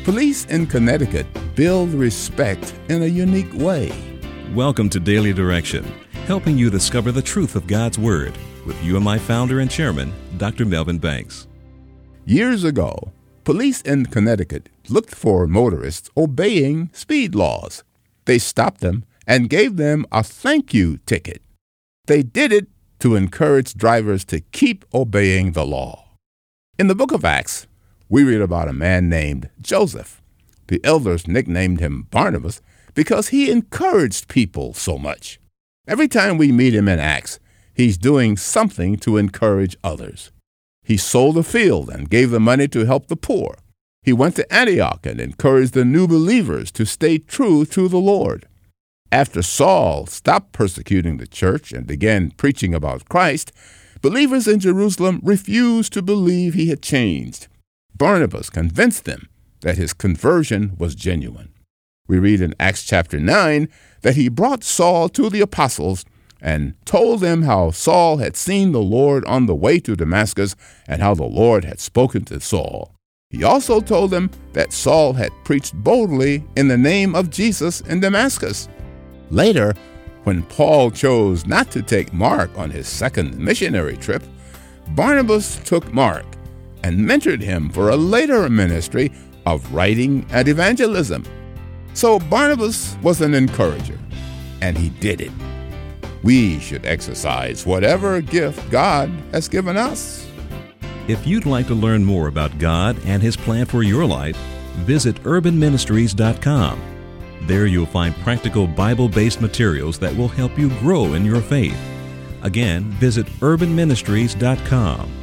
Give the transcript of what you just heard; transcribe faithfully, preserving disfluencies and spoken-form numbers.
Police in Connecticut build respect in a unique way. Welcome to Daily Direction, helping you discover the truth of God's Word with U M I founder and chairman, Doctor Melvin Banks. Years ago, police in Connecticut looked for motorists obeying speed laws. They stopped them and gave them a thank you ticket. They did it to encourage drivers to keep obeying the law. In the book of Acts, we read about a man named Joseph. The elders nicknamed him Barnabas because he encouraged people so much. Every time we meet him in Acts, he's doing something to encourage others. He sold a field and gave the money to help the poor. He went to Antioch and encouraged the new believers to stay true to the Lord. After Saul stopped persecuting the church and began preaching about Christ, believers in Jerusalem refused to believe he had changed. Barnabas convinced them that his conversion was genuine. We read in Acts chapter nine that he brought Saul to the apostles and told them how Saul had seen the Lord on the way to Damascus and how the Lord had spoken to Saul. He also told them that Saul had preached boldly in the name of Jesus in Damascus. Later, when Paul chose not to take Mark on his second missionary trip, Barnabas took Mark and mentored him for a later ministry of writing and evangelism. So Barnabas was an encourager, and he did it. We should exercise whatever gift God has given us. If you'd like to learn more about God and His plan for your life, visit urban ministries dot com. There you'll find practical Bible-based materials that will help you grow in your faith. Again, visit urban ministries dot com.